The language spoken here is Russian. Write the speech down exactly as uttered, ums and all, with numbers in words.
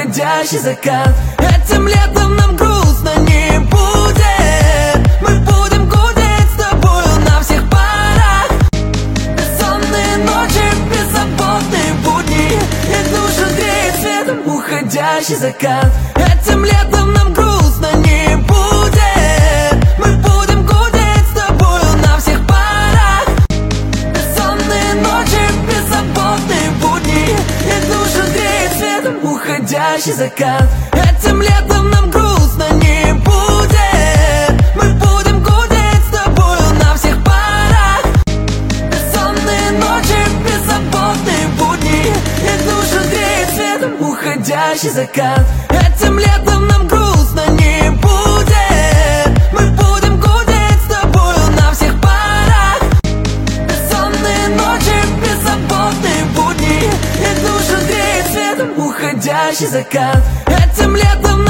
уходящий закат. Этим летом нам грустно не будет. Мы будем гудеть с тобою на всех парах. Бессонные ночи, беззаботные будни, и душу греет светом уходящий закат. Этим летом нам грустно не будет. Мы будем гудеть с тобою на всех парах. Бессонные ночи, беззаботные будни, и душу греет светом уходящий закат. Этим летом нам грустно не будет. Мы будем гудеть с тобою на всех парах. Бессонные ночи, беззаботные будни, и душу греет светом уходящий закат. Этим летом нам грустно не будет. Мы будем гудеть с тобою на всех парах. Бессонные ночи, беззаботные будни, и душу греет светом уходящий закат. Этим летом